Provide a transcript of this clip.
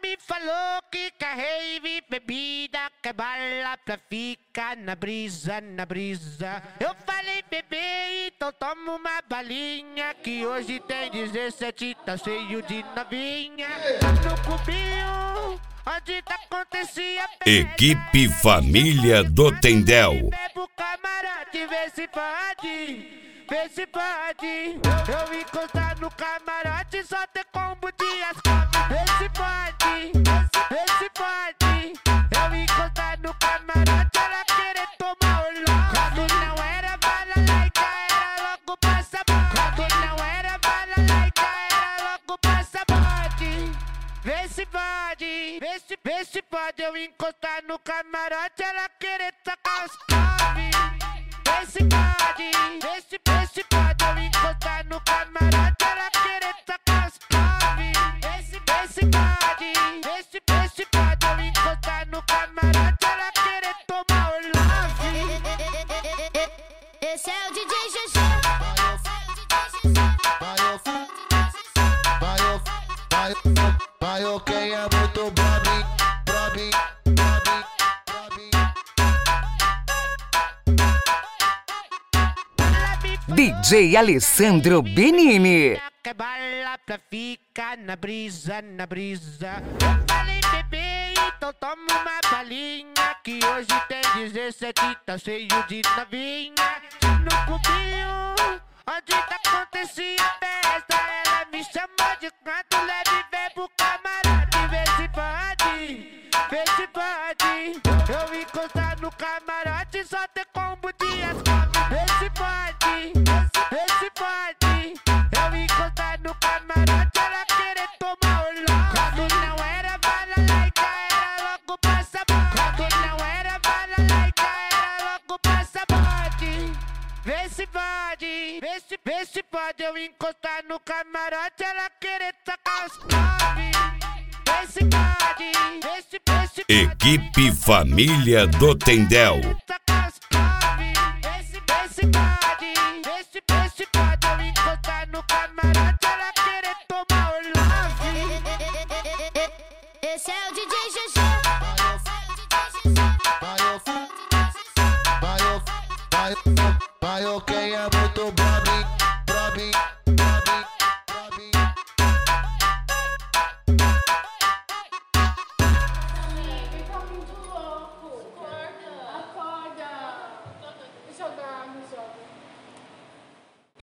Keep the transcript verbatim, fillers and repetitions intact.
me falou que quer rave, bebida, quer bala pra ficar na brisa, na brisa. Eu falei, bebê, então toma uma balinha, que hoje tem dezessete, tá cheio de novinha. No cubinho, onde tá acontecia festa. Equipe Família do Tendel. Bebo camarote, vê se pode. Vê se pode, eu encostar no camarote, só ter combo de ascalme. Vê se pode, vê se pode, eu encostar no camarote, ela querer tomar o louco. Quando não era balalaica, era logo passaporte. Quando não era balalaica, era logo passaporte. Vê se pode, vê se, vê se pode, eu encostar no camarote, ela querer tacar os calmes. Vê se pode, vê se, vê se pode eu encostar no camarote, ela querer tacar os calmes. Vê se, vê se pode, vê se, vê se pode eu encostar no camarote, ela querer tomar o love. Esse é o D J G G. Vai, ok, é muito brabo, brabo, brabo. D J Alessandro Benini. Quer bala pra ficar na brisa, na brisa. Eu falei, bebê, então toma uma balinha, que hoje tem dezessete, tá cheio de novinha. No cubinho, onde tá acontecia festa, ela me chamou de canto leve, vem pro camarote. Vê se pode, vê se pode, eu encostar no camarote, só ter combo de ascalme. Vê se pode, vê se pode, eu encostar no camarote, ela querer tomar o louco. Quando não era balalaica, era logo passaporte. Quando não era balalaica, era logo passaporte. Vê se pode, vê se, vê se pode, eu encostar no camarote, ela querer tacar os calmes. Vê se pode, vê se, vê se pode. Equipe Família do Tendel.